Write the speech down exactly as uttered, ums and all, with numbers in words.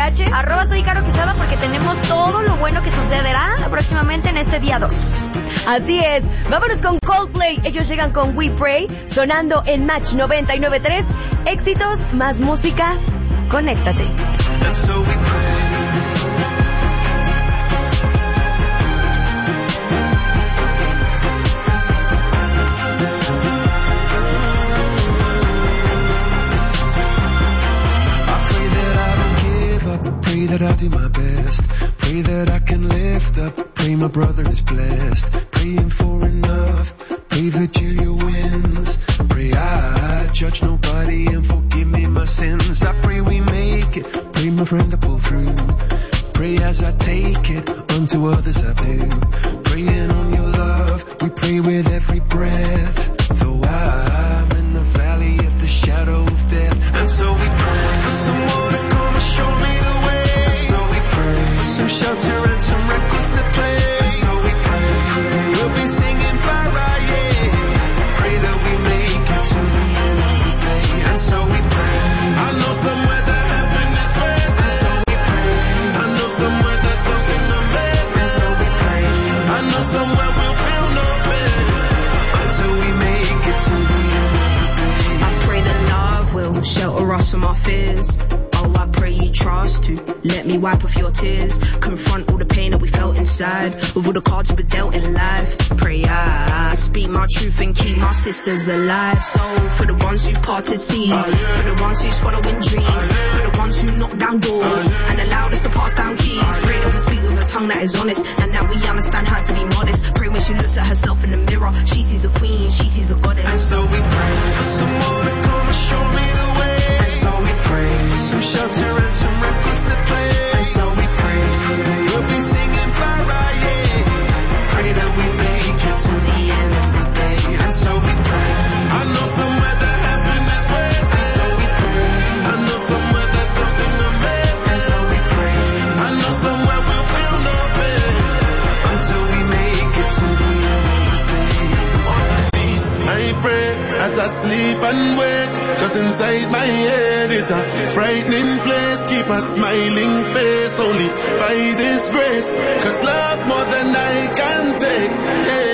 H, arroba soy Caro Quezada, porque tenemos todo lo bueno que sucederá próximamente en este día dos. Así es, vámonos con Coldplay. Ellos llegan con We Pray, sonando en Match noventa y nueve punto tres. Éxitos, más música, conéctate. And so we pray. Pray that I do my best. Pray that I can lift up. Pray my brother is blessed. Praying for enough. Pray Virginia wins. Pray I judge nobody and forgive me my sins. I pray we make it. Pray my friend I pull through. Pray as I take it. Unto others I do. Praying on your love. We pray with every breath. Though I'm in the valley of the shadow of death. And so we pray for someone to come and show me the way. And so we pray for some shelter and some records to play. And so we pray we'll be singing para, yeah. Pray that we make it to the end of the day. And so we pray. I know somewhere that heaven is waiting. And so we pray. I know somewhere that something amazing. And so we pray. I know somewhere we'll feel no pain until we make it to the end of the day. I pray that love will shelter us from our fears. Oh, I pray you trust to let me wipe off your tears. Confront all the pain that we felt inside with all the cards we were dealt in life. Pray I speak my truth and keep my sisters alive. So for the ones who parted seas, uh, yeah. For the ones who's following dreams, uh, yeah. For the ones who knock down doors, uh, yeah. And allowed us to pass down keys. uh, Pray that we speak with a tongue that is honest, and that we understand how to be modest. Pray when she looks at herself in the mirror, she sees a queen, she sees a goddess. And so we pray for someone to come and show me the way. And so we pray for some shelter and some records to play. And so we pray we'll be singing para, yeah. Pray that we make it to the end of the day. And so we pray. I know somewhere that heaven is waiting. And so we pray. I know somewhere that something amazing. And so we pray. I know somewhere we'll feel no pain until we make it to the end of the day. I pray as I sleep and wake, 'cause inside my head is a frightening place. Keep a smiling face only by this grace, 'cause love more than I can take. Yeah.